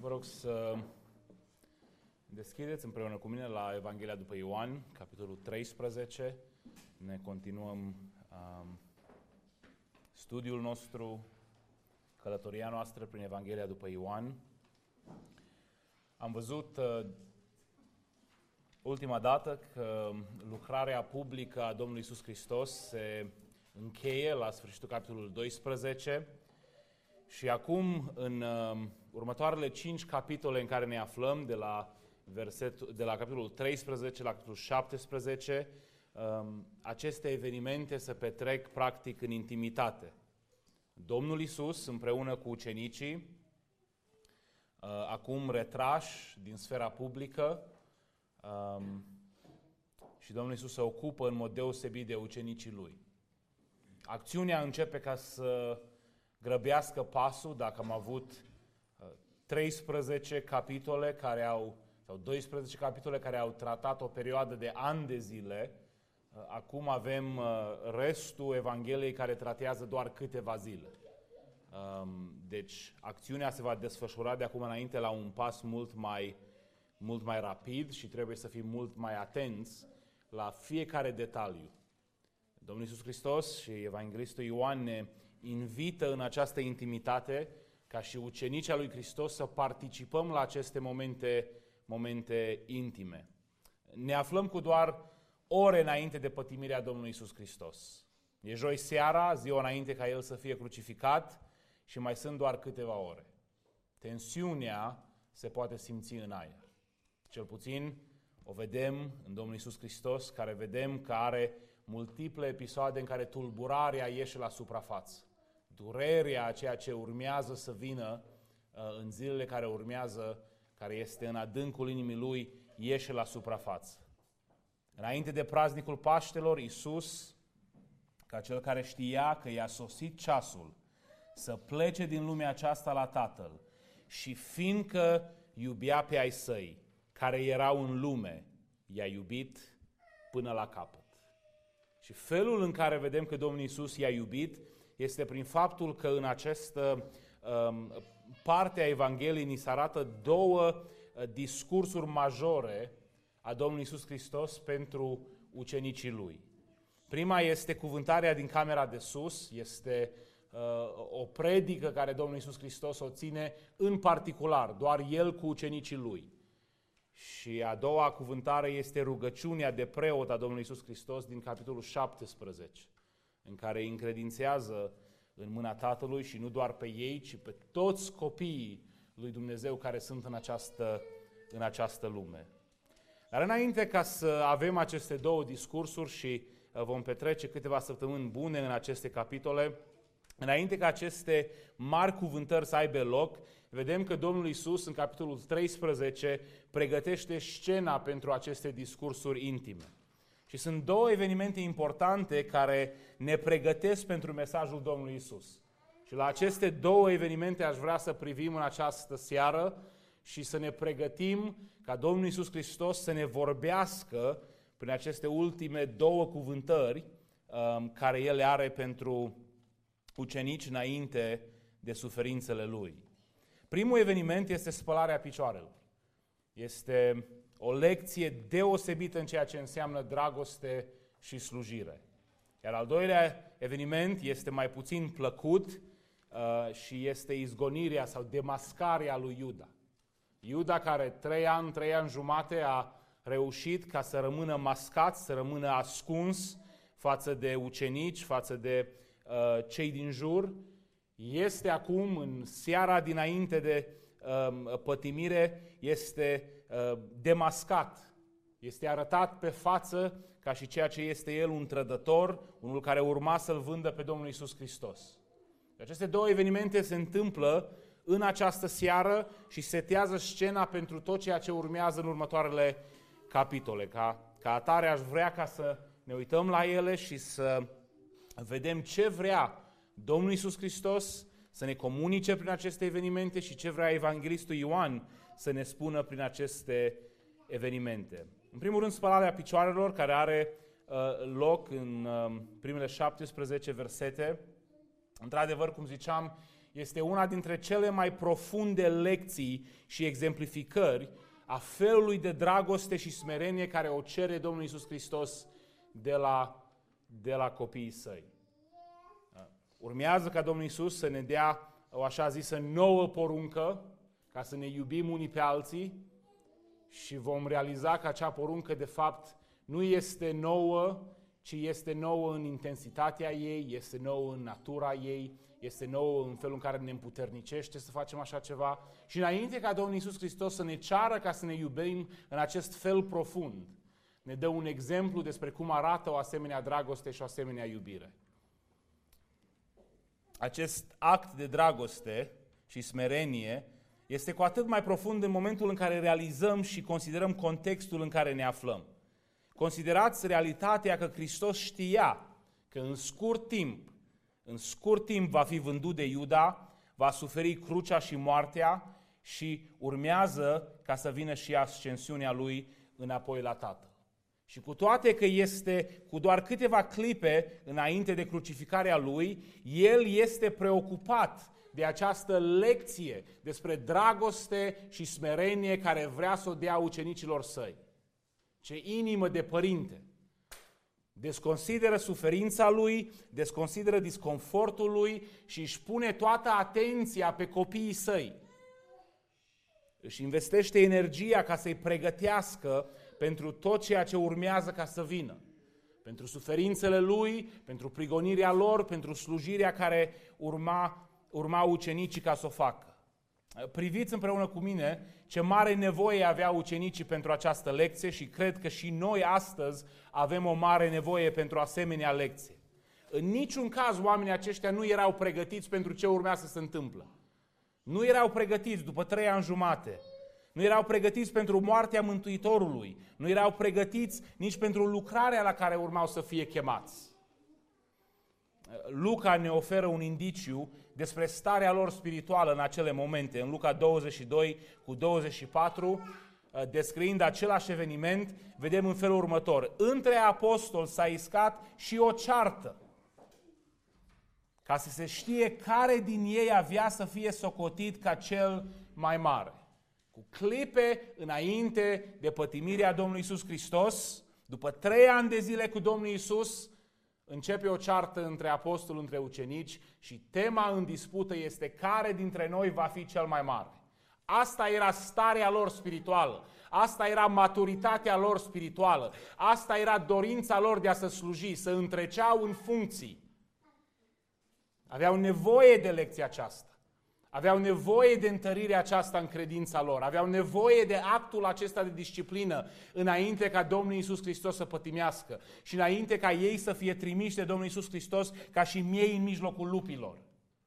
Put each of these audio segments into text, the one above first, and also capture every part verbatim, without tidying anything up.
Vă rog să deschideți împreună cu mine la Evanghelia după Ioan, capitolul treisprezece. Ne continuăm um, studiul nostru, călătoria noastră prin Evanghelia după Ioan. Am văzut uh, ultima dată că lucrarea publică a Domnului Iisus Hristos se încheie la sfârșitul capitolului doisprezece și acum în uh, următoarele cinci capitole în care ne aflăm, de la, versetul, de la capitolul treisprezece la capitolul șaptesprezece, uh, aceste evenimente se petrec practic în intimitate. Domnul Iisus împreună cu ucenicii, uh, acum retrași din sfera publică, um, și Domnul Iisus se ocupă în mod deosebit de ucenicii Lui. Acțiunea începe ca să grăbească pasul, dacă am avut treisprezece capitole care au, sau doisprezece capitole care au tratat o perioadă de ani de zile, acum avem restul Evangheliei care tratează doar câteva zile. Deci acțiunea se va desfășura de acum înainte la un pas mult mai, mult mai rapid și trebuie să fim mult mai atenți la fiecare detaliu. Domnul Iisus Hristos și Evanghelistul Ioan ne invită în această intimitate, ca și ucenicii lui Hristos, să participăm la aceste momente, momente intime. Ne aflăm cu doar ore înainte de pătimirea Domnului Iisus Hristos. E joi seara, ziua înainte ca El să fie crucificat și mai sunt doar câteva ore. Tensiunea se poate simți în aer. Cel puțin o vedem în Domnul Iisus Hristos, care vedem că are multiple episoade în care tulburarea ieșe la suprafață. Durerea, ceea ce urmează să vină în zilele care urmează, care este în adâncul inimii Lui, ieșe la suprafață. Înainte de praznicul Paștelor, Iisus, ca Cel care știa că i-a sosit ceasul să plece din lumea aceasta la Tatăl și fiindcă iubea pe ai Săi, care erau în lume, i-a iubit până la capăt. Și felul în care vedem că Domnul Iisus i-a iubit este prin faptul că în această um, parte a Evangheliei ni se arată două uh, discursuri majore a Domnului Iisus Hristos pentru ucenicii Lui. Prima este cuvântarea din camera de sus, este uh, o predică care Domnul Iisus Hristos o ține în particular, doar El cu ucenicii Lui. Și a doua cuvântare este rugăciunea de preot a Domnului Iisus Hristos din capitolul șaptesprezece, în care îi încredințează în mâna Tatălui și nu doar pe ei, ci pe toți copiii lui Dumnezeu care sunt în această, în această lume. Dar înainte ca să avem aceste două discursuri și vom petrece câteva săptămâni bune în aceste capitole, înainte ca aceste mari cuvântări să aibă loc, vedem că Domnul Iisus în capitolul treisprezece pregătește scena pentru aceste discursuri intime. Și sunt două evenimente importante care ne pregătesc pentru mesajul Domnului Iisus. Și la aceste două evenimente aș vrea să privim în această seară și să ne pregătim ca Domnul Iisus Hristos să ne vorbească prin aceste ultime două cuvântări um, care El le are pentru ucenici înainte de suferințele Lui. Primul eveniment este spălarea picioarelor. Este o lecție deosebită în ceea ce înseamnă dragoste și slujire. Iar al doilea eveniment este mai puțin plăcut uh, și este izgonirea sau demascarea lui Iuda. Iuda, care trei ani, trei ani jumate a reușit ca să rămână mascat, să rămână ascuns față de ucenici, față de uh, cei din jur, este acum, în seara dinainte de uh, pătimire, este uh, demascat. Este arătat pe față ca și ceea ce este el, un trădător, unul care urma să-L vândă pe Domnul Iisus Hristos. Aceste două evenimente se întâmplă în această seară și setează scena pentru tot ceea ce urmează în următoarele capitole. Ca, ca atare aș vrea ca să ne uităm la ele și să vedem ce vrea Domnul Iisus Hristos să ne comunice prin aceste evenimente și ce vrea Evanghelistul Ioan să ne spună prin aceste evenimente. În primul rând, spălarea picioarelor, care are uh, loc în uh, primele șaptesprezece versete. Într-adevăr, cum ziceam, este una dintre cele mai profunde lecții și exemplificări a felului de dragoste și smerenie care o cere Domnul Iisus Hristos de la, de la copiii săi. Urmează ca Domnul Iisus să ne dea o așa zisă nouă poruncă, ca să ne iubim unii pe alții, și vom realiza că acea poruncă de fapt nu este nouă, ci este nouă în intensitatea ei, este nouă în natura ei, este nouă în felul în care ne împuternicește să facem așa ceva. Și înainte ca Domnul Iisus Hristos să ne ceară ca să ne iubim în acest fel profund, ne dă un exemplu despre cum arată o asemenea dragoste și o asemenea iubire. Acest act de dragoste și smerenie este cu atât mai profund în momentul în care realizăm și considerăm contextul în care ne aflăm. Considerați realitatea că Hristos știa că în scurt timp, în scurt timp va fi vândut de Iuda, va suferi crucea și moartea și urmează ca să vină și ascensiunea lui înapoi la Tatăl. Și cu toate că este cu doar câteva clipe înainte de crucificarea lui, el este preocupat de această lecție despre dragoste și smerenie care vrea să o dea ucenicilor săi. Ce inimă de părinte! Desconsideră suferința lui, desconsideră disconfortul lui și își pune toată atenția pe copiii săi. Își investește energia ca să-i pregătească pentru tot ceea ce urmează ca să vină. Pentru suferințele lui, pentru prigonirea lor, pentru slujirea care urma, urma ucenicii ca să o facă. Priviți împreună cu mine ce mare nevoie aveau ucenicii pentru această lecție și cred că și noi astăzi avem o mare nevoie pentru asemenea lecție. În niciun caz oamenii aceștia nu erau pregătiți pentru ce urmea să se întâmplă. Nu erau pregătiți după trei ani jumate. Nu erau pregătiți pentru moartea Mântuitorului. Nu erau pregătiți nici pentru lucrarea la care urmau să fie chemați. Luca ne oferă un indiciu despre starea lor spirituală în acele momente. În Luca douăzeci și doi cu douăzeci și patru, descriind același eveniment, vedem în felul următor. Între apostoli s-a iscat și o ceartă, ca să se știe care din ei avea să fie socotit ca cel mai mare. Cu clipe înainte de pătimirea Domnului Iisus Hristos, după trei ani de zile cu Domnul Iisus, începe o ceartă între apostoli, între ucenici și tema în dispută este care dintre noi va fi cel mai mare. Asta era starea lor spirituală, asta era maturitatea lor spirituală, asta era dorința lor de a se sluji, să întreceau în funcții. Aveau nevoie de lecția aceasta. Aveau nevoie de întărirea aceasta în credința lor. Aveau nevoie de actul acesta de disciplină înainte ca Domnul Iisus Hristos să pătimească și înainte ca ei să fie trimiși de Domnul Iisus Hristos ca și miei în mijlocul lupilor.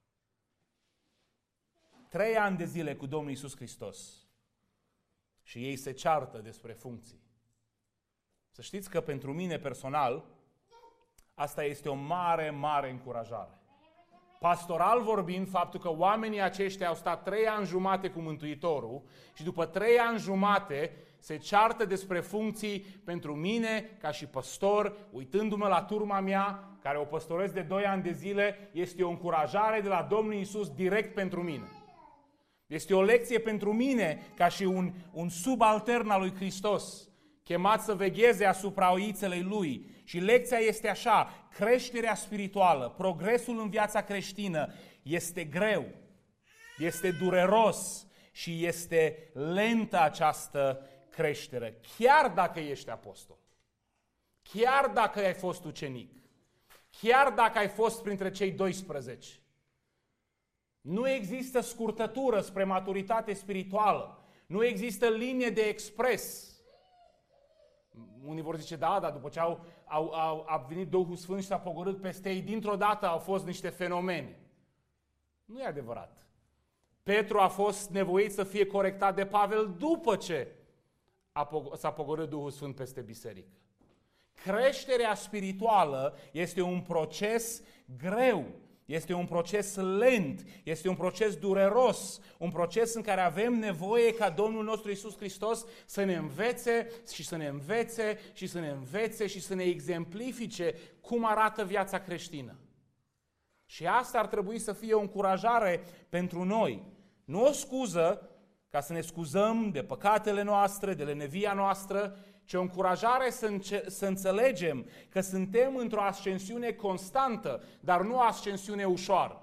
Trei ani de zile cu Domnul Iisus Hristos și ei se ceartă despre funcții. Să știți că pentru mine personal asta este o mare, mare încurajare. Pastoral vorbind, faptul că oamenii aceștia au stat trei ani jumate cu Mântuitorul și după trei ani jumate se ceartă despre funcții pentru mine ca și păstor, uitându-mă la turma mea, care o păstoresc de doi ani de zile, este o încurajare de la Domnul Iisus direct pentru mine. Este o lecție pentru mine ca și un, un subaltern al lui Hristos, chemat să vegheze asupra oițelei Lui. Și lecția este așa, creșterea spirituală, progresul în viața creștină este greu, este dureros și este lentă această creștere, chiar dacă ești apostol, chiar dacă ai fost ucenic, chiar dacă ai fost printre cei doisprezece. Nu există scurtătură spre maturitate spirituală, nu există linie de expres. Unii vor zice, da, dar după ce au, au, au, a venit Duhul Sfânt și s-a pogorât peste ei, dintr-o dată au fost niște fenomene. Nu e adevărat. Petru a fost nevoit să fie corectat de Pavel după ce a, s-a pogorât Duhul Sfânt peste biserică. Creșterea spirituală este un proces greu. Este un proces lent, este un proces dureros, un proces în care avem nevoie ca Domnul nostru Iisus Hristos să ne învețe și să ne învețe și să ne învețe și să ne exemplifice cum arată viața creștină. Și asta ar trebui să fie o încurajare pentru noi. Nu o scuză ca să ne scuzăm de păcatele noastre, de lenevia noastră, ci o încurajare să, înce- să înțelegem că suntem într-o ascensiune constantă, dar nu o ascensiune ușoară.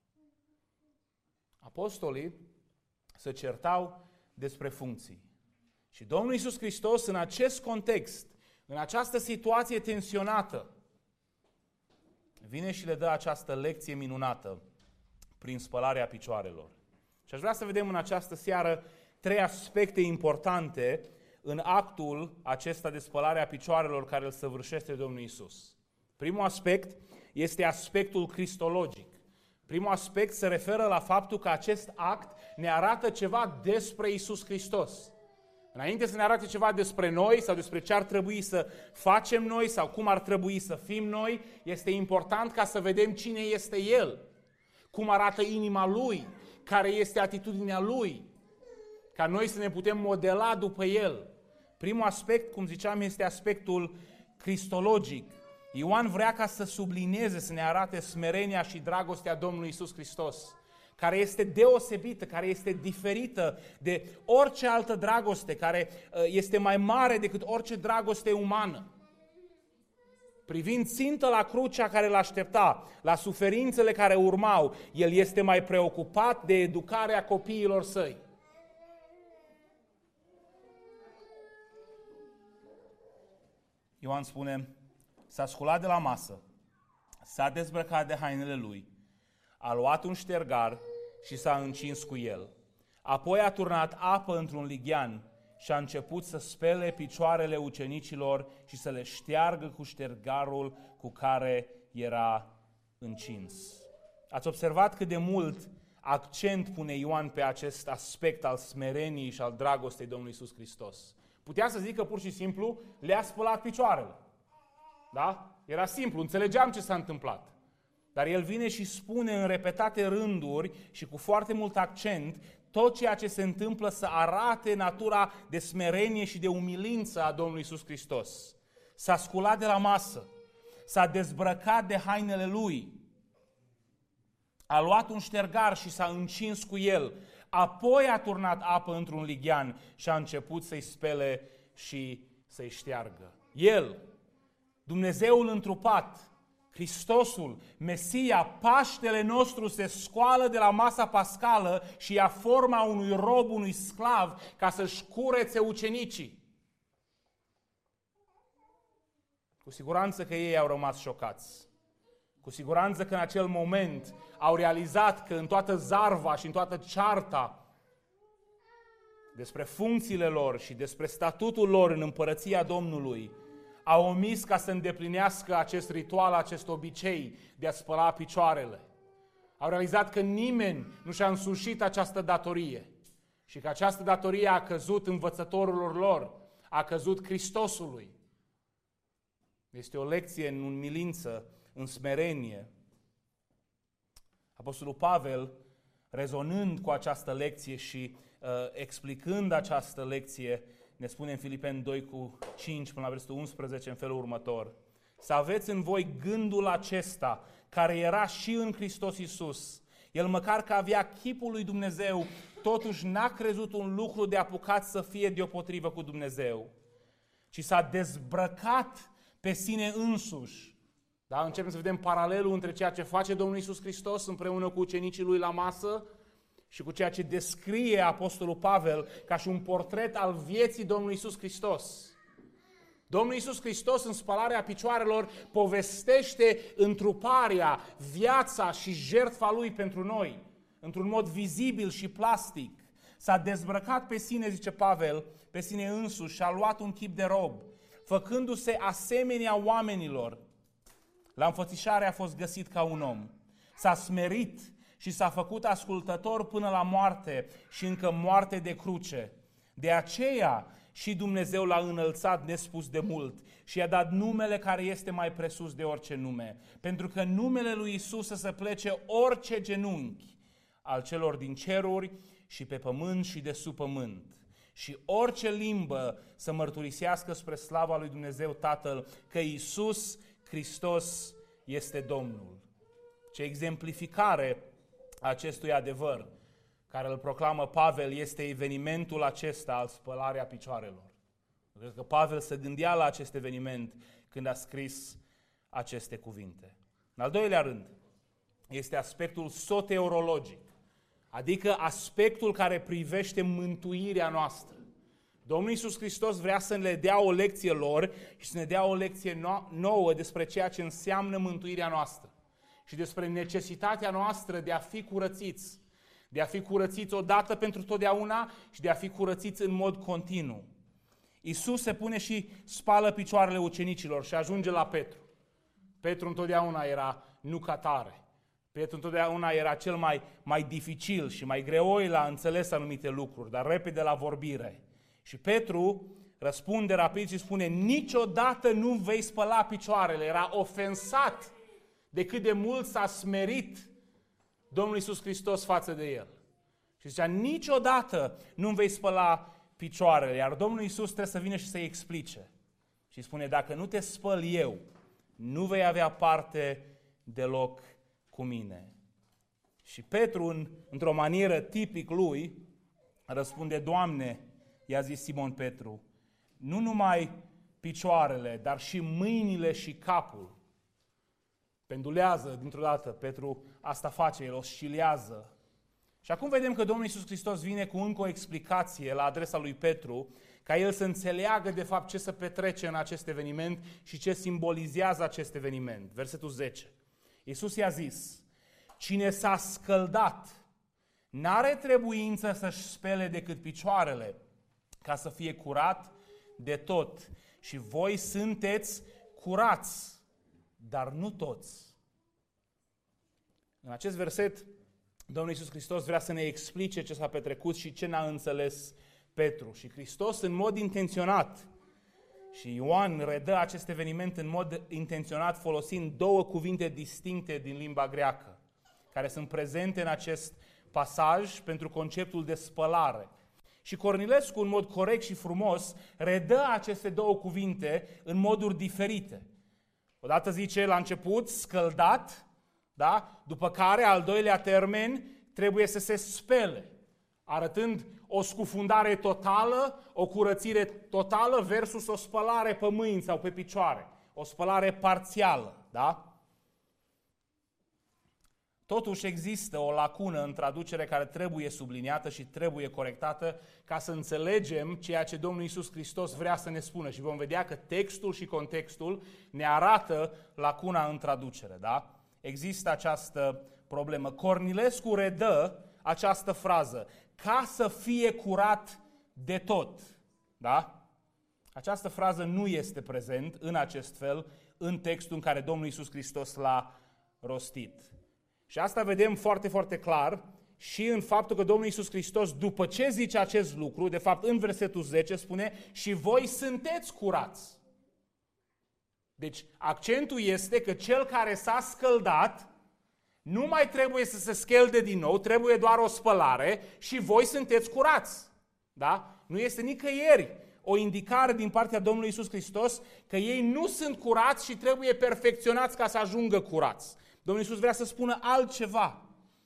Apostolii se certau despre funcții. Și Domnul Iisus Hristos, în acest context, în această situație tensionată, vine și le dă această lecție minunată prin spălarea picioarelor. Și aș vrea să vedem în această seară trei aspecte importante în actul acesta de spălare a picioarelor care îl săvârșește Domnul Iisus. Primul aspect este aspectul cristologic. Primul aspect se referă la faptul că acest act ne arată ceva despre Iisus Hristos. Înainte să ne arate ceva despre noi sau despre ce ar trebui să facem noi sau cum ar trebui să fim noi, este important ca să vedem cine este El, cum arată inima Lui, care este atitudinea Lui, ca noi să ne putem modela după El. Primul aspect, cum ziceam, este aspectul cristologic. Ioan vrea ca să sublinieze, să ne arate smerenia și dragostea Domnului Iisus Hristos, care este deosebită, care este diferită de orice altă dragoste, care este mai mare decât orice dragoste umană. Privind țintă la crucea care l-aștepta, la suferințele care urmau, el este mai preocupat de educarea copiilor săi. Ioan spune, s-a sculat de la masă, s-a dezbrăcat de hainele lui, a luat un ștergar și s-a încins cu el. Apoi a turnat apă într-un lighean și a început să spele picioarele ucenicilor și să le șteargă cu ștergarul cu care era încins. Ați observat cât de mult accent pune Ioan pe acest aspect al smereniei și al dragostei Domnului Iisus Hristos. Putea să zică pur și simplu, le-a spălat picioarele. Da? Era simplu, înțelegeam ce s-a întâmplat. Dar el vine și spune în repetate rânduri și cu foarte mult accent tot ceea ce se întâmplă să arate natura de smerenie și de umilință a Domnului Iisus Hristos. S-a sculat de la masă, s-a dezbrăcat de hainele lui, a luat un ștergar și s-a încins cu el, apoi a turnat apă într-un lighean și a început să-i spele și să-i șteargă. El, Dumnezeul întrupat, Hristosul, Mesia, Paștele nostru, se scoală de la masa pascală și ia forma unui rob, unui sclav, ca să-și curețe ucenicii. Cu siguranță că ei au rămas șocați. Cu siguranță că în acel moment au realizat că în toată zarva și în toată cearta despre funcțiile lor și despre statutul lor în împărăția Domnului, a omis ca să îndeplinească acest ritual, acest obicei de a spăla picioarele. Au realizat că nimeni nu și-a însușit această datorie și că această datorie a căzut învățătorilor lor, a căzut Hristosului. Este o lecție în umilință, în smerenie. Apostolul Pavel, rezonând cu această lecție și uh, explicând această lecție, ne spune în Filipeni doi cu cinci până la versetul unsprezece în felul următor. Să aveți în voi gândul acesta care era și în Hristos Iisus. El măcar că avea chipul lui Dumnezeu, totuși n-a crezut un lucru de apucat să fie deopotrivă cu Dumnezeu, ci s-a dezbrăcat pe sine însuși. Da? Începem să vedem paralelul între ceea ce face Domnul Iisus Hristos împreună cu ucenicii lui la masă și cu ceea ce descrie Apostolul Pavel ca și un portret al vieții Domnului Iisus Hristos. Domnul Iisus Hristos, în spălarea picioarelor, povestește întruparea, viața și jertfa Lui pentru noi, într-un mod vizibil și plastic. S-a dezbrăcat pe sine, zice Pavel, pe sine însuși și a luat un chip de rob, făcându-se asemenea oamenilor. La înfățișare a fost găsit ca un om. S-a smerit și s-a făcut ascultător până la moarte și încă moarte de cruce. De aceea și Dumnezeu l-a înălțat nespus de mult și i-a dat numele care este mai presus de orice nume, pentru că numele lui Iisus să se plece orice genunchi al celor din ceruri și pe pământ și de sub pământ, și orice limbă să mărturisească spre slava lui Dumnezeu Tatăl că Iisus Hristos este Domnul. Ce exemplificare a acestui adevăr care îl proclamă Pavel este evenimentul acesta al spălarea picioarelor. Cred că Pavel se gândea la acest eveniment când a scris aceste cuvinte. În al doilea rând, este aspectul soteriologic, adică aspectul care privește mântuirea noastră. Domnul Iisus Hristos vrea să ne dea o lecție lor și să ne dea o lecție nouă despre ceea ce înseamnă mântuirea noastră și despre necesitatea noastră de a fi curățiți, de a fi curățiți odată pentru totdeauna și de a fi curățiți în mod continuu. Iisus se pune și spală picioarele ucenicilor și ajunge la Petru. Petru întotdeauna era nu ca tare. Petru întotdeauna era cel mai, mai dificil și mai greoi la înțeles anumite lucruri, dar repede la vorbire. Și Petru răspunde rapid și spune: niciodată nu vei spăla picioarele. Era ofensat de cât de mult s-a smerit Domnul Iisus Hristos față de el. Și zicea: niciodată nu vei spăla picioarele. Iar Domnul Iisus trebuie să vină și să-i explice. Și spune: dacă nu te spăl eu, nu vei avea parte deloc cu mine. Și Petru, în, într-o manieră tipic lui, răspunde: Doamne, i-a zis Simon Petru, nu numai picioarele, dar și mâinile și capul. Pendulează dintr-o dată, Petru asta face, el oscilează. Și acum vedem că Domnul Iisus Hristos vine cu încă o explicație la adresa lui Petru, ca el să înțeleagă de fapt ce se petrece în acest eveniment și ce simbolizează acest eveniment. Versetul zece. Iisus i-a zis: cine s-a scăldat n-are trebuință să-și spele decât picioarele, ca să fie curat de tot. Și voi sunteți curați, dar nu toți. În acest verset, Domnul Iisus Hristos vrea să ne explice ce s-a petrecut și ce n-a înțeles Petru. Și Hristos, în mod intenționat, și Ioan redă acest eveniment în mod intenționat folosind două cuvinte distincte din limba greacă, care sunt prezente în acest pasaj pentru conceptul de spălare. Și Cornilescu, în mod corect și frumos, redă aceste două cuvinte în moduri diferite. Odată zice la început scăldat, da? După care al doilea termen trebuie să se spele, arătând o scufundare totală, o curățire totală versus o spălare pe mâini sau pe picioare, o spălare parțială, da? Totuși există o lacună în traducere care trebuie subliniată și trebuie corectată ca să înțelegem ceea ce Domnul Iisus Hristos vrea să ne spună. Și vom vedea că textul și contextul ne arată lacuna în traducere. Da? Există această problemă. Cornilescu redă această frază: ca să fie curat de tot. Da? Această frază nu este prezent în acest fel în textul în care Domnul Iisus Hristos l-a rostit. Și asta vedem foarte, foarte clar și în faptul că Domnul Iisus Hristos, după ce zice acest lucru, de fapt în versetul zece spune: și voi sunteți curați. Deci accentul este că cel care s-a scăldat nu mai trebuie să se scelde din nou, trebuie doar o spălare și voi sunteți curați. Da? Nu este nicăieri o indicare din partea Domnului Iisus Hristos că ei nu sunt curați și trebuie perfecționați ca să ajungă curați. Domnul Iisus vrea să spună altceva.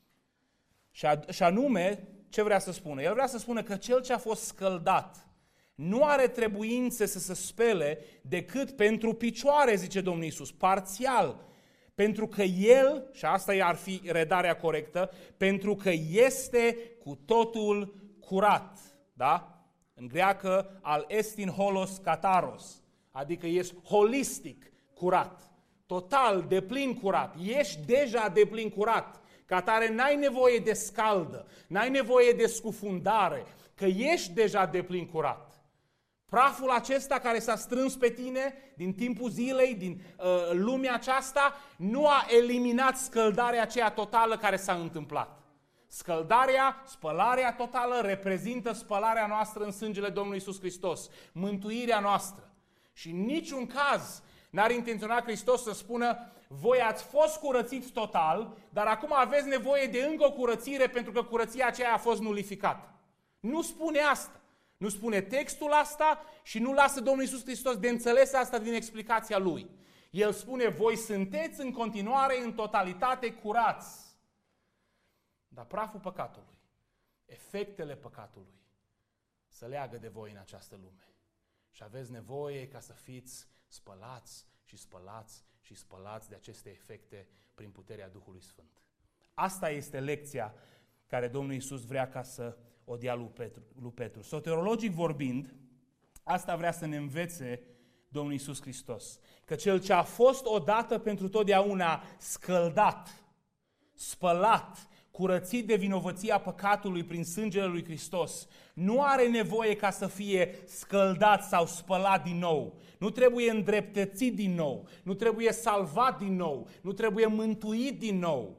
Și anume, ce vrea să spună? El vrea să spună că cel ce a fost scăldat nu are trebuințe să se spele decât pentru picioare, zice Domnul Iisus, parțial. Pentru că el, și asta ar fi redarea corectă, pentru că este cu totul curat. Da? În greacă, al estin holos kataros, adică ești holistic curat. Total, deplin curat. Ești deja deplin curat. Ca atare n-ai nevoie de scaldă, n-ai nevoie de scufundare, că ești deja deplin curat. Praful acesta care s-a strâns pe tine din timpul zilei, din uh, lumea aceasta, nu a eliminat scăldarea aceea totală care s-a întâmplat. Scăldarea, spălarea totală reprezintă spălarea noastră în sângele Domnului Iisus Hristos, mântuirea noastră. Și în niciun caz n-ar intenționa Hristos să spună: voi ați fost curățiți total, dar acum aveți nevoie de încă o curățire pentru că curăția aceea a fost nulificată. Nu spune asta. Nu spune textul asta și nu lasă Domnul Iisus Hristos de înțeles asta din explicația Lui. El spune, voi sunteți în continuare în totalitate curați. Dar praful păcatului, efectele păcatului, se leagă de voi în această lume. Și aveți nevoie ca să fiți spălați și spălați și spălați de aceste efecte prin puterea Duhului Sfânt. Asta este lecția care Domnul Iisus vrea ca să o dea lui Petru. Lui Petru. Soteriologic vorbind, asta vrea să ne învețe Domnul Iisus Hristos. Că cel ce a fost odată pentru totdeauna scăldat, spălat, curățit de vinovăția păcatului prin sângele lui Hristos, nu are nevoie ca să fie scăldat sau spălat din nou. Nu trebuie îndreptățit din nou, nu trebuie salvat din nou, nu trebuie mântuit din nou,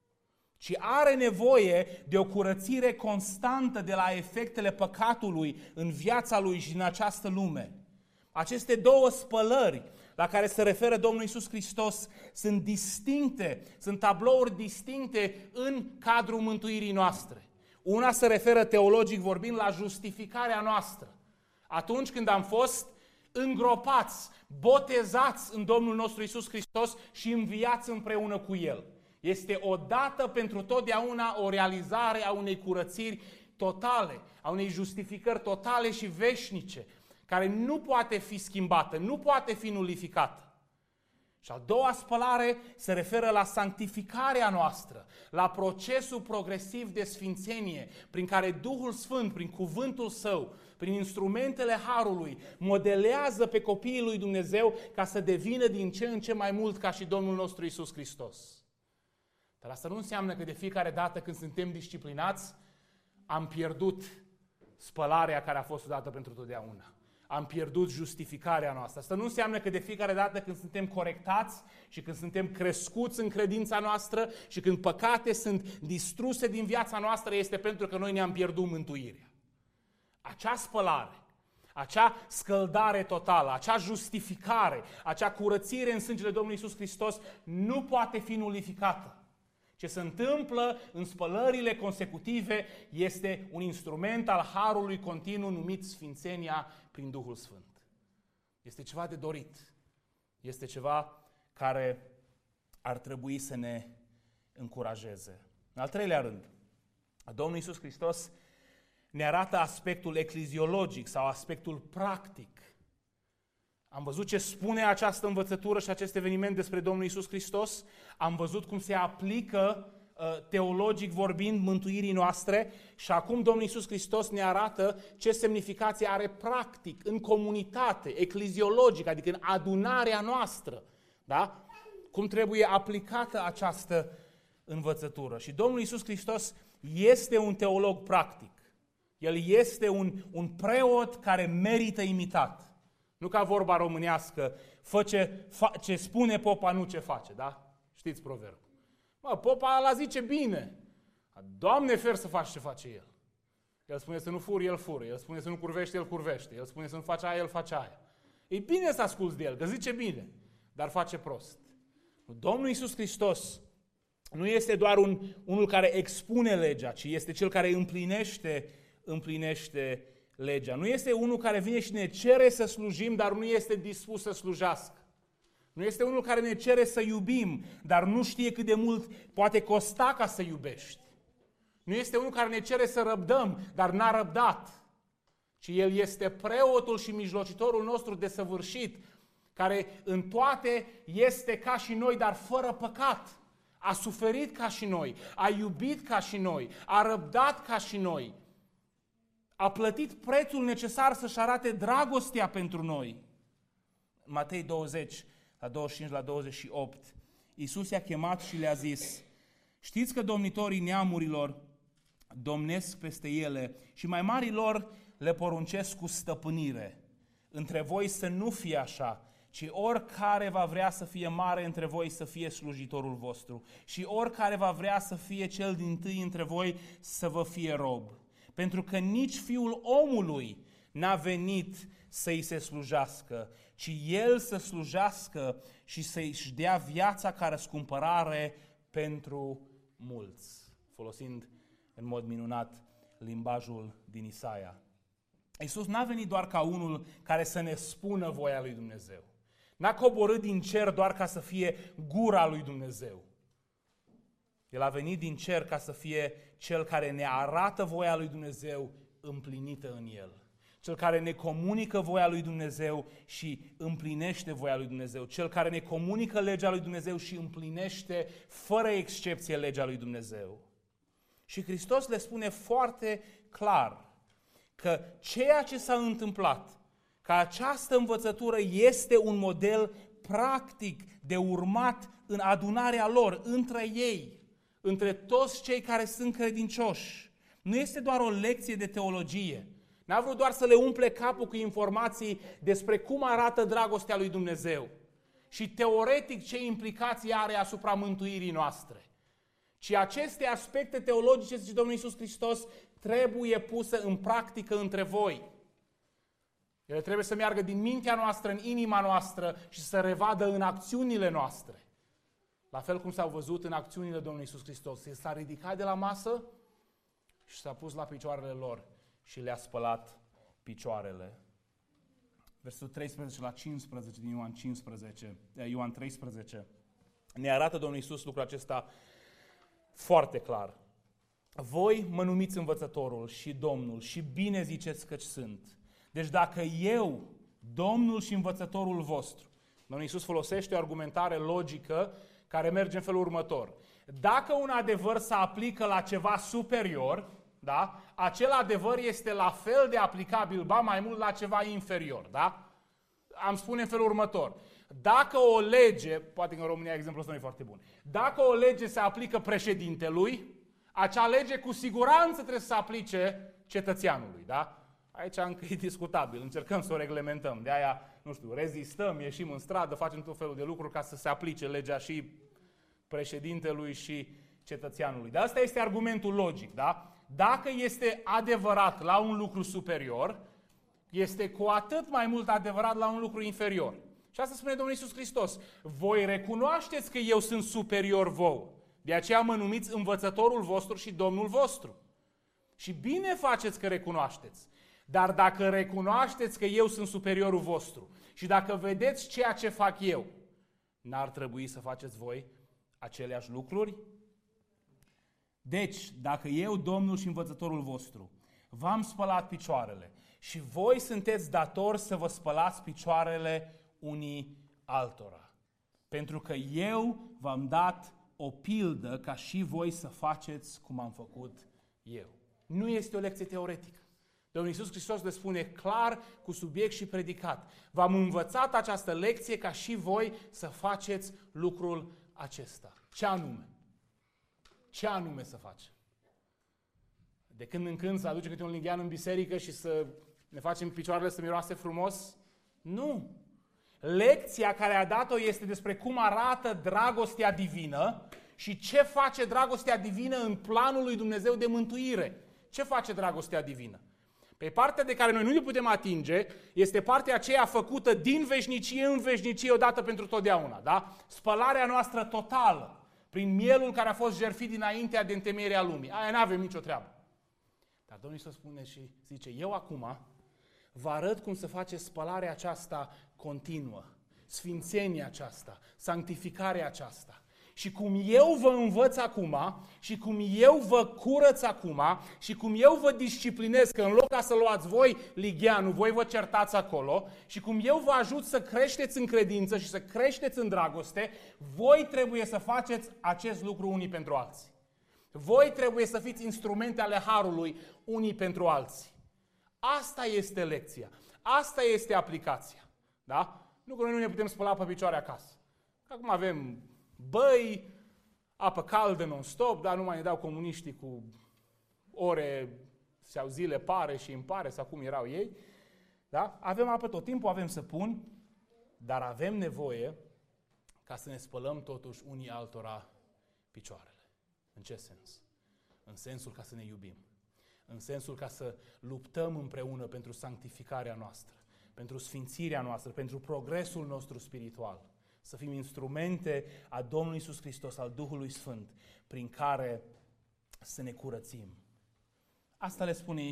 ci are nevoie de o curățire constantă de la efectele păcatului în viața lui și în această lume. Aceste două spălări la care se referă Domnul Iisus Hristos sunt distincte, sunt tablouri distincte în cadrul mântuirii noastre. Una se referă, teologic vorbind, la justificarea noastră. Atunci când am fost îngropați, botezați în Domnul nostru Iisus Hristos și înviați împreună cu El. Este odată pentru totdeauna o realizare a unei curățiri totale, a unei justificări totale și veșnice, care nu poate fi schimbată, nu poate fi nulificată. Și a doua spălare se referă la sanctificarea noastră, la procesul progresiv de sfințenie, prin care Duhul Sfânt, prin cuvântul Său, prin instrumentele Harului, modelează pe copiii lui Dumnezeu ca să devină din ce în ce mai mult ca și Domnul nostru Iisus Hristos. Dar asta nu înseamnă că de fiecare dată când suntem disciplinați, am pierdut spălarea care a fost odată pentru totdeauna. Am pierdut justificarea noastră. Asta nu înseamnă că de fiecare dată când suntem corectați și când suntem crescuți în credința noastră și când păcate sunt distruse din viața noastră, este pentru că noi ne-am pierdut mântuirea. Acea spălare, acea scăldare totală, acea justificare, acea curățire în sângele Domnului Iisus Hristos nu poate fi nulificată. Ce se întâmplă în spălările consecutive este un instrument al harului continuu numit sfințenia prin Duhul Sfânt. Este ceva de dorit. Este ceva care ar trebui să ne încurajeze. În al treilea rând, Domnul Iisus Hristos ne arată aspectul ecleziologic sau aspectul practic. Am văzut ce spune această învățătură și acest eveniment despre Domnul Iisus Hristos. Am văzut cum se aplică teologic vorbind mântuirii noastre și acum Domnul Iisus Hristos ne arată ce semnificație are practic, în comunitate, ecleziologic, adică în adunarea noastră. Da? Cum trebuie aplicată această învățătură. Și Domnul Iisus Hristos este un teolog practic. El este un, un preot care merită imitat. Nu ca vorba românească, fă ce, fa, ce spune popa, nu ce face, da? Știți proverbul. Mă, popa ăla zice bine. Doamne, fer să faci ce face el. El spune să nu furi, el fură. El spune să nu curvește, el curvește. El spune să nu faci aia, el face aia. E bine să asculți de el, că zice bine, dar face prost. Domnul Iisus Hristos nu este doar un, unul care expune legea, ci este cel care împlinește, împlinește legea. Nu este unul care vine și ne cere să slujim, dar nu este dispus să slujească. Nu este unul care ne cere să iubim, dar nu știe cât de mult poate costa ca să iubești. Nu este unul care ne cere să răbdăm, dar n-a răbdat. Ci El este preotul și mijlocitorul nostru desăvârșit, care în toate este ca și noi, dar fără păcat. A suferit ca și noi, a iubit ca și noi, a răbdat ca și noi. A plătit prețul necesar să-și arate dragostea pentru noi. Matei douăzeci, la douăzeci și cinci la douăzeci și opt, Iisus i-a chemat și le-a zis: știți că domnitorii neamurilor domnesc peste ele și mai marilor le poruncesc cu stăpânire. Între voi să nu fie așa, ci oricare va vrea să fie mare între voi să fie slujitorul vostru și oricare va vrea să fie cel dintâi între voi să vă fie rob. Pentru că nici Fiul omului n-a venit să-i se slujească, ci El să slujească și să-și dea viața ca răscumpărare pentru mulți. Folosind în mod minunat limbajul din Isaia. Iisus n-a venit doar ca unul care să ne spună voia lui Dumnezeu. N-a coborât din cer doar ca să fie gura lui Dumnezeu. El a venit din cer ca să fie cel care ne arată voia lui Dumnezeu împlinită în El. Cel care ne comunică voia lui Dumnezeu și împlinește voia lui Dumnezeu. Cel care ne comunică legea lui Dumnezeu și împlinește fără excepție legea lui Dumnezeu. Și Hristos le spune foarte clar că ceea ce s-a întâmplat, că această învățătură este un model practic de urmat în adunarea lor, între ei, între toți cei care sunt credincioși. Nu este doar o lecție de teologie. N-a vrut doar să le umple capul cu informații despre cum arată dragostea lui Dumnezeu și teoretic ce implicații are asupra mântuirii noastre. Ci aceste aspecte teologice, zice Domnul Iisus Hristos, trebuie puse în practică între voi. Ele trebuie să meargă din mintea noastră în inima noastră și să revadă în acțiunile noastre. La fel cum s-au văzut în acțiunile Domnului Iisus Hristos. El s-a ridicat de la masă și s-a pus la picioarele lor și le-a spălat picioarele. Versetul treisprezece la cincisprezece din Ioan, cincisprezece, Ioan treisprezece ne arată Domnul Iisus lucrul acesta foarte clar. Voi mă numiți învățătorul și Domnul și bine ziceți căci sunt. Deci dacă eu, Domnul și învățătorul vostru, Domnul Iisus folosește o argumentare logică care merge în felul următor. Dacă un adevăr se aplică la ceva superior, da? Acel adevăr este la fel de aplicabil, ba mai mult, la ceva inferior. Da? Am spune în felul următor. Dacă o lege, poate că în România exemplul ăsta nu e foarte bun, dacă o lege se aplică președintelui, acea lege cu siguranță trebuie să se aplice cetățeanului. Da? Aici încă e discutabil, încercăm să o reglementăm. De aia, nu știu, rezistăm, ieșim în stradă, facem tot felul de lucruri ca să se aplice legea și președintelui și cetățeanului. Dar asta este argumentul logic, da? Dacă este adevărat la un lucru superior, este cu atât mai mult adevărat la un lucru inferior. Și asta spune Domnul Iisus Hristos. Voi recunoașteți că eu sunt superior vouă. De aceea mă numiți învățătorul vostru și Domnul vostru. Și bine faceți că recunoașteți. Dar dacă recunoașteți că eu sunt superiorul vostru și dacă vedeți ceea ce fac eu, n-ar trebui să faceți voi aceleași lucruri? Deci, dacă eu, Domnul și învățătorul vostru, v-am spălat picioarele și voi sunteți datori să vă spălați picioarele unii altora. Pentru că eu v-am dat o pildă ca și voi să faceți cum am făcut eu. Nu este o lecție teoretică. Domnul Iisus Hristos le spune clar, cu subiect și predicat. V-am învățat această lecție ca și voi să faceți lucrul acesta. Ce anume? Ce anume să facem? De când în când să aduce câte un linghean în biserică și să ne facem picioarele să miroase frumos? Nu! Lecția care a dat-o este despre cum arată dragostea divină și ce face dragostea divină în planul lui Dumnezeu de mântuire. Ce face dragostea divină? Pe partea de care noi nu ne putem atinge este partea aceea făcută din veșnicie în veșnicie odată pentru totdeauna. Da? Spălarea noastră totală prin mielul care a fost jertfit dinaintea de întemeierea lumii. Aia nu avem nicio treabă. Dar Domnul Iisus spune și zice, eu acum vă arăt cum să face spălarea aceasta continuă, sfințenia aceasta, sanctificarea aceasta. Și cum eu vă învăț acum, și cum eu vă curăț acum, și cum eu vă disciplinez, că în loc ca să luați voi ligheanul, voi vă certați acolo, și cum eu vă ajut să creșteți în credință și să creșteți în dragoste, voi trebuie să faceți acest lucru unii pentru alții. Voi trebuie să fiți instrumente ale harului unii pentru alții. Asta este lecția. Asta este aplicația. Da? Nu că noi nu ne putem spăla pe picioare acasă. Acum avem băi, apă caldă non-stop, dar nu mai ne dau comuniștii cu ore sau zile pare și împare sau cum erau ei. Da? Avem apă tot timpul, avem săpun, dar avem nevoie ca să ne spălăm totuși unii altora picioarele. În ce sens? În sensul ca să ne iubim. În sensul ca să luptăm împreună pentru sanctificarea noastră, pentru sfințirea noastră, pentru progresul nostru spiritual. Să fim instrumente a Domnului Iisus Hristos, al Duhului Sfânt, prin care să ne curățim. Asta le spune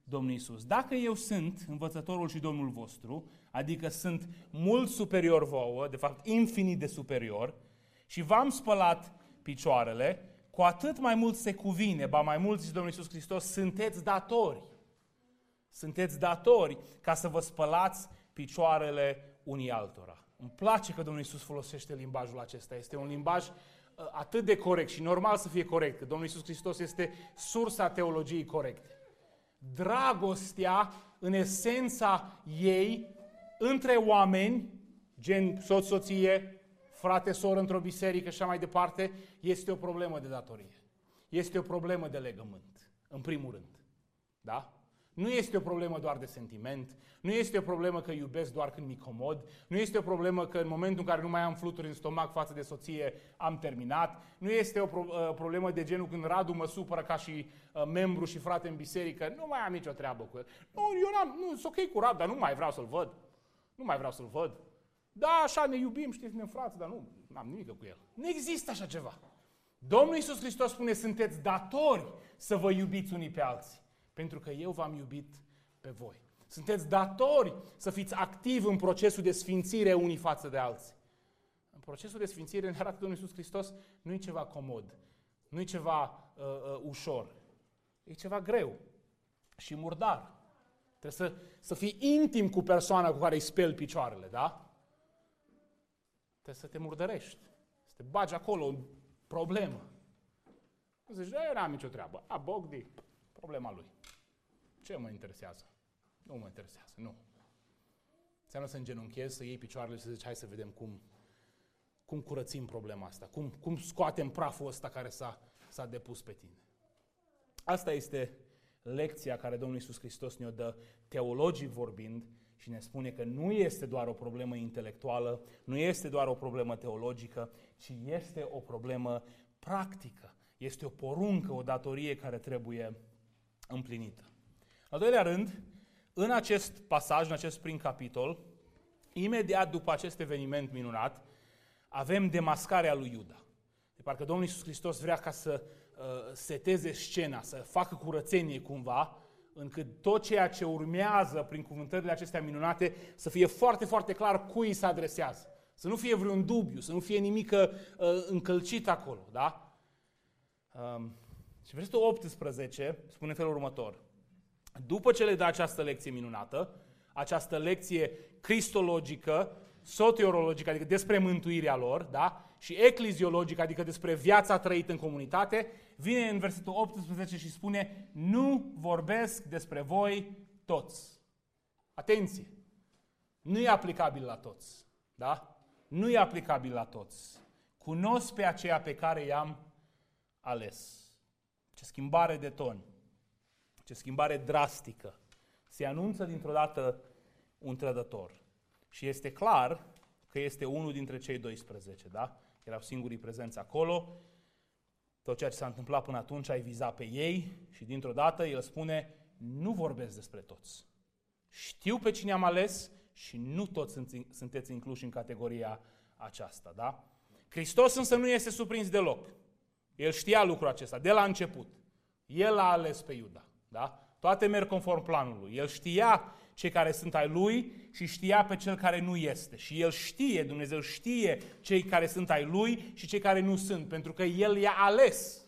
Domnul Iisus. Dacă eu sunt învățătorul și Domnul vostru, adică sunt mult superior vouă, de fapt infinit de superior, și v-am spălat picioarele, cu atât mai mult se cuvine, ba mai mult, zice Domnul Iisus Hristos, sunteți datori. Sunteți datori ca să vă spălați picioarele unii altora. Îmi place că Domnul Iisus folosește limbajul acesta. Este un limbaj atât de corect și normal să fie corect, că Domnul Iisus Hristos este sursa teologiei corecte. Dragostea, în esența ei, între oameni, gen soț-soție, frate-soră într-o biserică și așa mai departe, este o problemă de datorie. Este o problemă de legământ, în primul rând. Da? Nu este o problemă doar de sentiment, nu este o problemă că iubesc doar când mi comod, nu este o problemă că în momentul în care nu mai am fluturi în stomac față de soție am terminat, nu este o pro- problemă de genul când Radu mă supără ca și uh, membru și frate în biserică, nu mai am nicio treabă cu el. Nu, eu n-am, nu, sunt ok cu Radu, dar nu mai vreau să-l văd. Nu mai vreau să-l văd. Da, așa ne iubim, știți, suntem frați, dar nu am nimic cu el. Nu există așa ceva. Domnul Iisus Hristos spune, sunteți datori să vă iubiți unii pe alții, pentru că eu v-am iubit pe voi. Sunteți datori să fiți activi în procesul de sfințire unii față de alții. În procesul de sfințire ne arată Domnul Iisus Hristos, nu e ceva comod, nu e ceva uh, uh, ușor, e ceva greu și murdar. Trebuie să, să fii intim cu persoana cu care îi speli picioarele, da? Trebuie să te murdărești, să te bagi acolo în problemă. Zici, eu n-am nicio treabă, a, Bogdi, problema lui. Ce mă interesează? Nu mă interesează, nu. Înseamnă să îngenunchezi, să iei picioarele și să zici, hai să vedem cum, cum curățim problema asta, cum, cum scoatem praful ăsta care s-a, s-a depus pe tine. Asta este lecția care Domnul Iisus Hristos ne-o dă, teologic vorbind, și ne spune că nu este doar o problemă intelectuală, nu este doar o problemă teologică, ci este o problemă practică. Este o poruncă, o datorie care trebuie împlinită. Al doilea rând, în acest pasaj, în acest prim capitol, imediat după acest eveniment minunat, avem demascarea lui Iuda. De parcă Domnul Iisus Hristos vrea ca să uh, seteze scena, să facă curățenie cumva, încât tot ceea ce urmează prin cuvântările acestea minunate să fie foarte, foarte clar cui se adresează. Să nu fie vreun dubiu, să nu fie nimic uh, încălcit acolo. Da? Um, și versetul optsprezece spune în felul următor. După ce le dă această lecție minunată, această lecție cristologică, soteriologică, adică despre mântuirea lor, da? Și ecleziologică, adică despre viața trăită în comunitate, vine în versetul optsprezece și spune, nu vorbesc despre voi toți. Atenție! Nu e aplicabil la toți, da? Nu e aplicabil la toți. Cunosc pe aceea pe care i-am ales. Ce schimbare de ton! Ce schimbare drastică. Se anunță dintr-o dată un trădător. Și este clar că este unul dintre cei doisprezece, da? Erau singurii prezenți acolo. Tot ceea ce s-a întâmplat până atunci ai vizat pe ei și dintr-o dată el spune, nu vorbesc despre toți. Știu pe cine am ales și nu toți sunteți incluși în categoria aceasta, da? Hristos însă nu este surprins deloc. El știa lucrul acesta de la început. El a ales pe Iuda. Da? Toate merg conform planului. El știa cei care sunt ai lui și știa pe cel care nu este. Și el știe, Dumnezeu știe cei care sunt ai lui și cei care nu sunt, pentru că el i-a ales.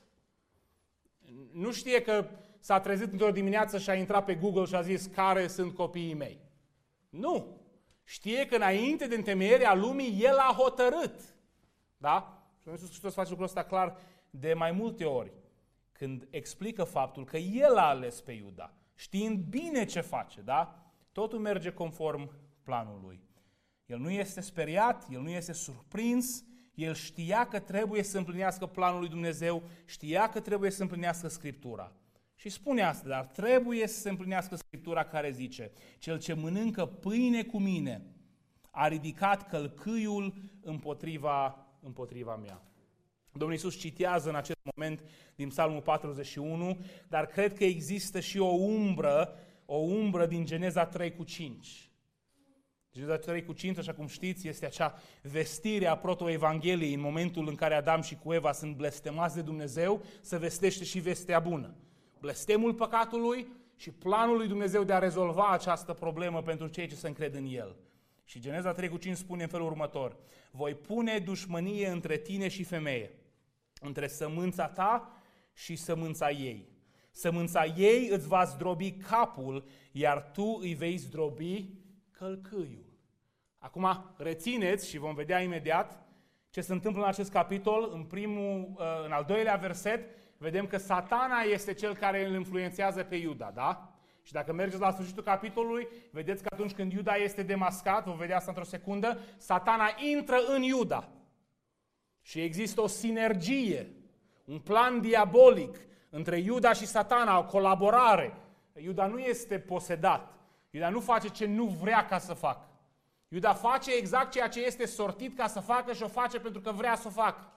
Nu știe că s-a trezit într-o dimineață și a intrat pe Google și a zis care sunt copiii mei. Nu. Știe că înainte de întemeierea lumii el a hotărât. Da? Și Domnul Iisus Hristos face lucrul ăsta clar de mai multe ori, când explică faptul că el a ales pe Iuda, știind bine ce face, da? Totul merge conform planului. El nu este speriat, el nu este surprins, el știa că trebuie să împlinească planul lui Dumnezeu, știa că trebuie să împlinească Scriptura. Și spune asta, dar trebuie să se împlinească Scriptura care zice, cel ce mănâncă pâine cu mine a ridicat călcâiul împotriva, împotriva mea. Domnul Iisus citează în acest moment din Psalmul patruzeci și unu, dar cred că există și o umbră, o umbră din Geneza trei cu cinci. Geneza trei cu cinci, așa cum știți, este acea vestire a protoevangheliei în momentul în care Adam și cu Eva sunt blestemați de Dumnezeu, se vestește și vestea bună. Blestemul păcatului și planul lui Dumnezeu de a rezolva această problemă pentru cei ce se încred în El. Și Geneza trei cu cinci spune în felul următor: voi pune dușmănie între tine și femeie, între sămânța ta și sămânța ei. Sămânța ei îți va zdrobi capul, iar tu îi vei zdrobi călcâiul. Acum rețineți și vom vedea imediat ce se întâmplă în acest capitol. În primul, în al doilea verset, vedem că Satana este cel care îl influențează pe Iuda, da? Și dacă mergeți la sfârșitul capitolului, vedeți că atunci când Iuda este demascat, vom vedea asta într-o secundă, Satana intră în Iuda. Și există o sinergie, un plan diabolic între Iuda și Satana, o colaborare. Iuda nu este posedat. Iuda nu face ce nu vrea ca să facă. Iuda face exact ceea ce este sortit ca să facă și o face pentru că vrea să o facă.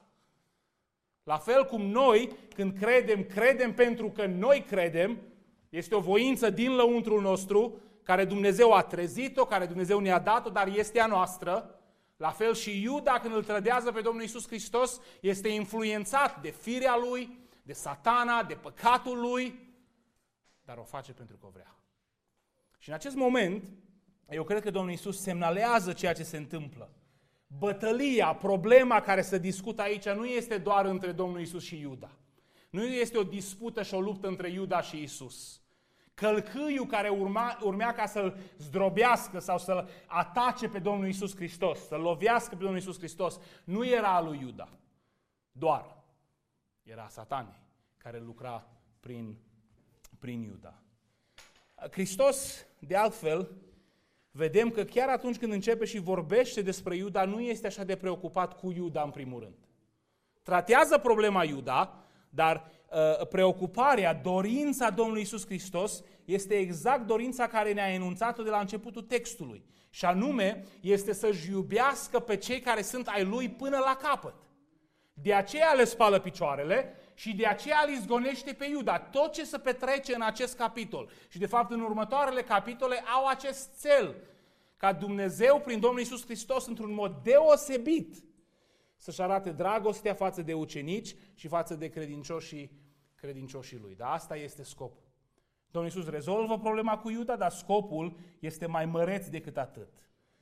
La fel cum noi, când credem, credem pentru că noi credem, este o voință din lăuntrul nostru, care Dumnezeu a trezit-o, care Dumnezeu ne-a dat-o, dar este a noastră. La fel și Iuda, când îl trădează pe Domnul Iisus Hristos, este influențat de firea lui, de Satana, de păcatul lui, dar o face pentru că o vrea. Și în acest moment, eu cred că Domnul Iisus semnalează ceea ce se întâmplă. Bătălia, problema care se discută aici nu este doar între Domnul Iisus și Iuda. Nu este o dispută și o luptă între Iuda și Iisus. Călcâiul care urma, urmea ca să-l zdrobească sau să-l atace pe Domnul Iisus Hristos, să-l lovească pe Domnul Iisus Hristos, nu era al lui Iuda. Doar era Satanei care lucra prin, prin Iuda. Hristos, de altfel, vedem că chiar atunci când începe și vorbește despre Iuda, nu este așa de preocupat cu Iuda în primul rând. Tratează problema Iuda, dar uh, preocuparea, dorința Domnului Iisus Hristos este exact dorința care ne-a enunțat-o de la începutul textului. Și anume, este să-și iubească pe cei care sunt ai Lui până la capăt. De aceea le spală picioarele și de aceea îl izgonește pe Iuda. Tot ce se petrece în acest capitol și de fapt în următoarele capitole au acest cel, ca Dumnezeu prin Domnul Iisus Hristos într-un mod deosebit să-și arate dragostea față de ucenici și față de credincioșii, credincioșii lui. Dar asta este scopul. Domnul Iisus rezolvă problema cu Iuda, dar scopul este mai măreț decât atât.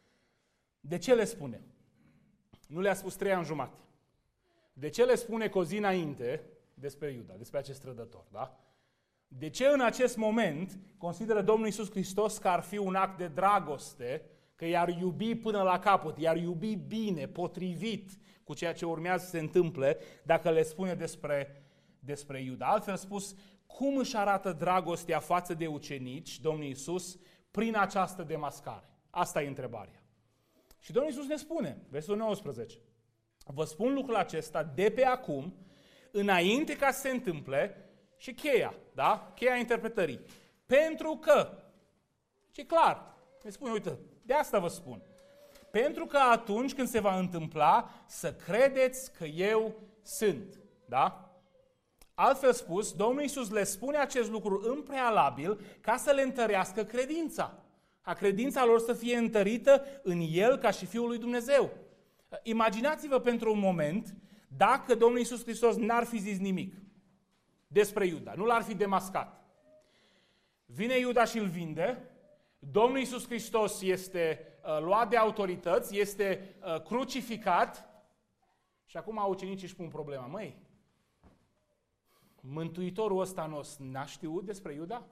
De ce le spune? Nu le-a spus trei ani jumate. De ce le spune cu o zi înainte despre Iuda, despre acest trădător, da? De ce în acest moment consideră Domnul Iisus Hristos că ar fi un act de dragoste, că i-ar iubi până la capăt, i-ar iubi bine, potrivit cu ceea ce urmează să se întâmple dacă le spune despre, despre Iuda? Altfel spus, cum își arată dragostea față de ucenici, Domnul Iisus, prin această demascare? Asta e întrebarea. Și Domnul Iisus ne spune, versetul nouăsprezece, vă spun lucrul acesta de pe acum, înainte ca să se întâmple, și cheia, da? Cheia interpretării. Pentru că, și clar, ne spune, uite, de asta vă spun. Pentru că atunci când se va întâmpla, să credeți că eu sunt, da? Altfel spus, Domnul Iisus le spune acest lucru în prealabil ca să le întărească credința. Ca credința lor să fie întărită în El ca și Fiul lui Dumnezeu. Imaginați-vă pentru un moment dacă Domnul Iisus Hristos n-ar fi zis nimic despre Iuda, nu l-ar fi demascat. Vine Iuda și îl vinde, Domnul Iisus Hristos este uh, luat de autorități, este uh, crucificat și acum ucenicii își pun problema. Măi, Mântuitorul ăsta n-a știut despre Iuda?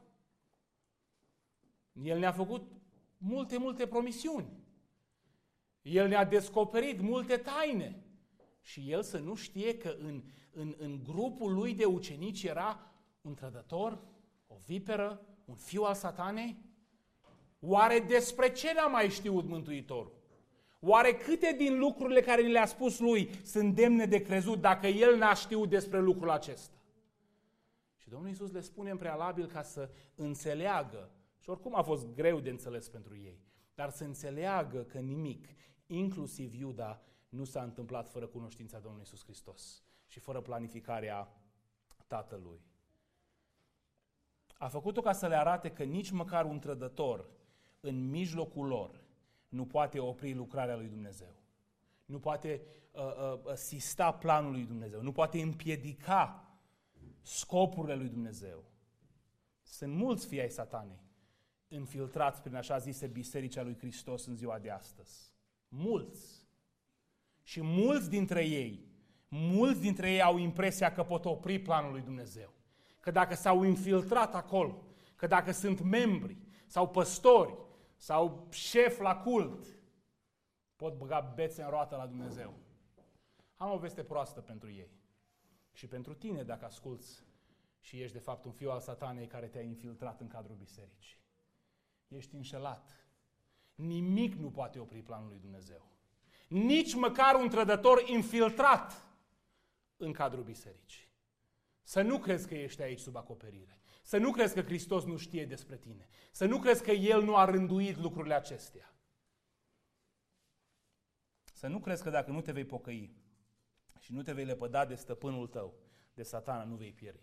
El ne-a făcut multe, multe promisiuni. El ne-a descoperit multe taine. Și el să nu știe că în, în, în grupul lui de ucenici era un trădător, o viperă, un fiu al Satanei? Oare despre ce n-a mai știut Mântuitorul? Oare câte din lucrurile care ni le-a spus lui sunt demne de crezut dacă el n-a știut despre lucrul acesta? Și Domnul Iisus le spune în prealabil ca să înțeleagă, și oricum a fost greu de înțeles pentru ei, dar să înțeleagă că nimic, inclusiv Iuda, nu s-a întâmplat fără cunoștința Domnului Iisus Hristos și fără planificarea Tatălui. A făcut-o ca să le arate că nici măcar un trădător în mijlocul lor nu poate opri lucrarea lui Dumnezeu. Nu poate uh, uh, asista planul lui Dumnezeu. Nu poate împiedica scopurile lui Dumnezeu. Sunt mulți fii ai Satanei infiltrați prin așa zise Bisericea lui Hristos în ziua de astăzi. Mulți. Și mulți dintre ei, mulți dintre ei au impresia că pot opri planul lui Dumnezeu. Că dacă s-au infiltrat acolo, că dacă sunt membri sau păstori sau șef la cult, pot băga bețe în roată la Dumnezeu. Am o veste proastă pentru ei. Și pentru tine, dacă asculți și ești de fapt un fiu al Satanei care te-a infiltrat în cadrul bisericii. Ești înșelat. Nimic nu poate opri planul lui Dumnezeu. Nici măcar un trădător infiltrat în cadrul bisericii. Să nu crezi că ești aici sub acoperire. Să nu crezi că Hristos nu știe despre tine. Să nu crezi că El nu a rânduit lucrurile acestea. Să nu crezi că dacă nu te vei pocăi și nu te vei lepăda de stăpânul tău, de Satana, nu vei pieri.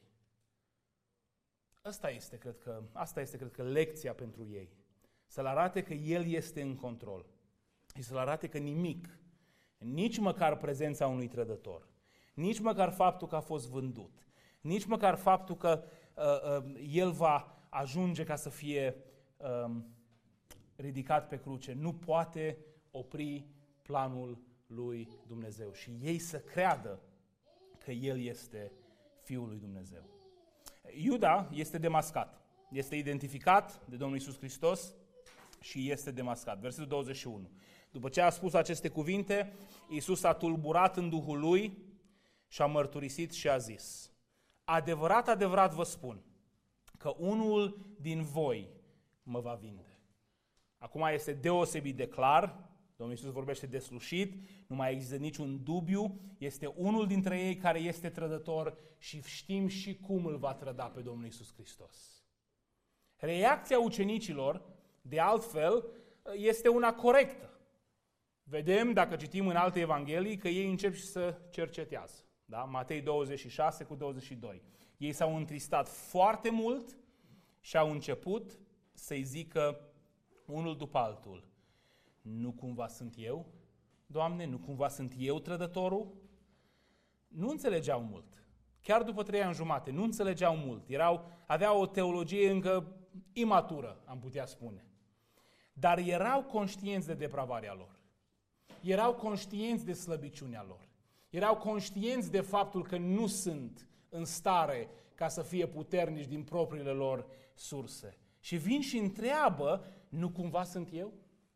Asta este, cred că, asta este, cred că, lecția pentru ei. Să-l arate că El este în control. Și să-l arate că nimic, nici măcar prezența unui trădător, nici măcar faptul că a fost vândut, nici măcar faptul că uh, uh, El va ajunge ca să fie uh, ridicat pe cruce, nu poate opri planul lui Dumnezeu. Și ei să creadă că El este Fiul lui Dumnezeu. Iuda este demascat. Este identificat de Domnul Iisus Hristos și este demascat. Versetul douăzeci și unu. După ce a spus aceste cuvinte, Iisus a tulburat în Duhul lui și a mărturisit și a zis: adevărat, adevărat vă spun că unul din voi mă va vinde. Acum este deosebit de clar, Domnul Iisus vorbește deslușit, nu mai există niciun dubiu, este unul dintre ei care este trădător și știm și cum îl va trăda pe Domnul Iisus Hristos. Reacția ucenicilor, de altfel, este una corectă. Vedem, dacă citim în alte evanghelii, că ei încep și să cercetează. Da? Matei douăzeci și șase cu douăzeci și doi. Ei s-au întristat foarte mult și au început să-i zică unul după altul: nu cumva sunt eu, Doamne? Nu cumva sunt eu trădătorul? Nu înțelegeau mult. Chiar după trei ani jumate, nu înțelegeau mult. Erau, aveau o teologie încă imatură, am putea spune. Dar erau conștienți de depravarea lor. Erau conștienți de slăbiciunea lor. Erau conștienți de faptul că nu sunt în stare ca să fie puternici din propriile lor surse. Și vin și întreabă: nu cumva sunt eu?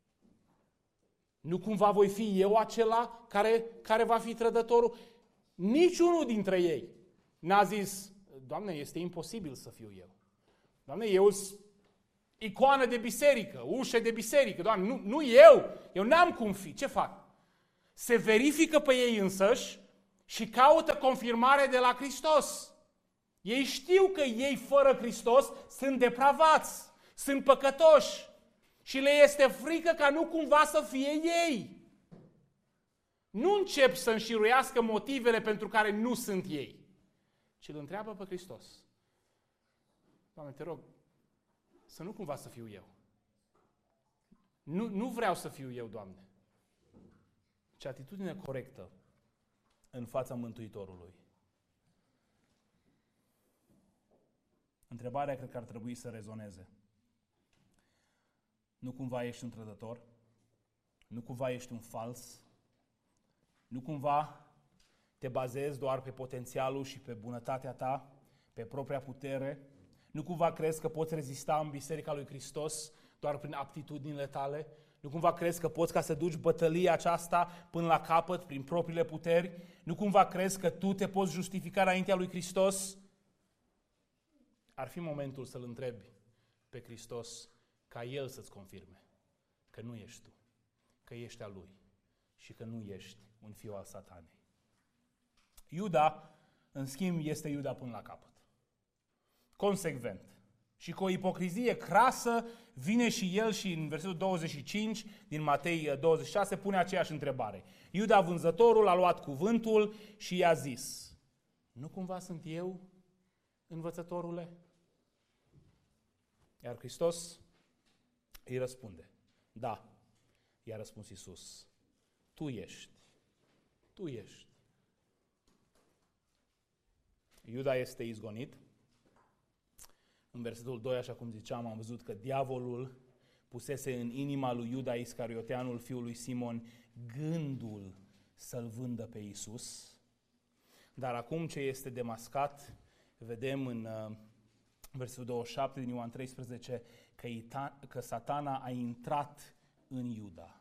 Nu cumva voi fi eu acela care, care va fi trădătorul? Niciunul dintre ei n-a zis: Doamne, este imposibil să fiu eu. Doamne, eu sunt icoană de biserică, ușă de biserică. Doamne, nu, nu eu, eu n-am cum fi. Ce fac? Se verifică pe ei însăși și caută confirmare de la Hristos. Ei știu că ei fără Hristos sunt depravați, sunt păcătoși și le este frică ca nu cumva să fie ei. Nu încep să înșiruiască motivele pentru care nu sunt ei, ci îl întreabă pe Hristos: Doamne, te rog, să nu cumva să fiu eu. Nu, nu vreau să fiu eu, Doamne. Ce atitudine corectă în fața Mântuitorului. Întrebarea cred că ar trebui să rezoneze. Nu cumva ești un trădător? Nu cumva ești un fals? Nu cumva te bazezi doar pe potențialul și pe bunătatea ta, pe propria putere? Nu cumva crezi că poți rezista în Biserica lui Hristos doar prin aptitudinile tale? Nu cumva crezi că poți ca să duci bătălia aceasta până la capăt prin propriile puteri? Nu cumva crezi că tu te poți justifica înaintea lui Hristos? Ar fi momentul să-L întrebi pe Hristos ca El să-ți confirme că nu ești tu, că ești a Lui și că nu ești un fiu al Satanei. Iuda, în schimb, este Iuda până la capăt. Consecvent. Și cu o ipocrizie crasă vine și el și în versetul douăzeci și cinci din Matei douăzeci și șase pune aceeași întrebare. Iuda vânzătorul a luat cuvântul și i-a zis: nu cumva sunt eu, învățătorule? Iar Hristos îi răspunde: da, i-a răspuns Iisus, tu ești, tu ești. Iuda este izgonit. În versetul doi, așa cum ziceam, am văzut că diavolul pusese în inima lui Iuda Iscarioteanul, fiul lui Simon, gândul să-L vândă pe Iisus. Dar acum ce este demascat, vedem în uh, versetul douăzeci și șapte din Ioan treisprezece că, ita, că Satana a intrat în Iuda.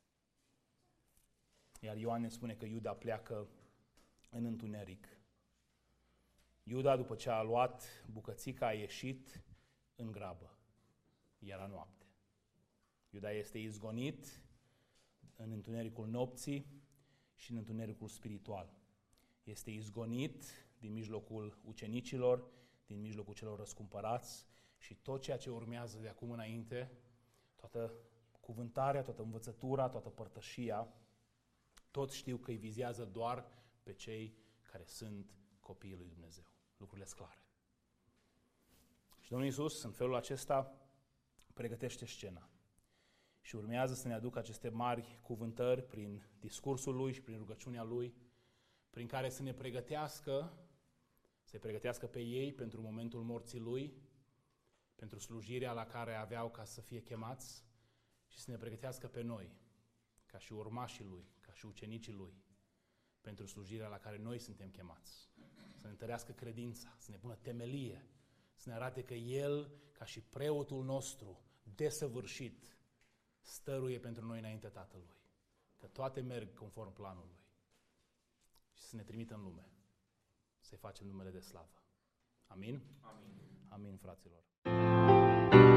Iar Ioan ne spune că Iuda pleacă în întuneric. Iuda, după ce a luat bucățica, a ieșit în grabă. Era noapte. Iuda este izgonit în întunericul nopții și în întunericul spiritual. Este izgonit din mijlocul ucenicilor, din mijlocul celor răscumpărați și tot ceea ce urmează de acum înainte, toată cuvântarea, toată învățătura, toată părtășia, tot știu că îi vizează doar pe cei care sunt copiii lui Dumnezeu. Lucrurile sunt clare. Și Domnul Iisus, în felul acesta, pregătește scena. Și urmează să ne aducă aceste mari cuvântări prin discursul Lui și prin rugăciunea Lui, prin care să ne pregătească, să-i pregătească pe ei pentru momentul morții Lui, pentru slujirea la care aveau ca să fie chemați și să ne pregătească pe noi, ca și urmașii Lui, ca și ucenicii Lui, pentru slujirea la care noi suntem chemați. Să ne întărească credința, să ne pună temelie, să ne arate că El, ca și preotul nostru, desăvârșit, stăruie pentru noi înaintea Tatălui. Că toate merg conform planului. Și să ne trimită în lume. Să-i facem numele de slavă. Amin? Amin. Amin, fraților.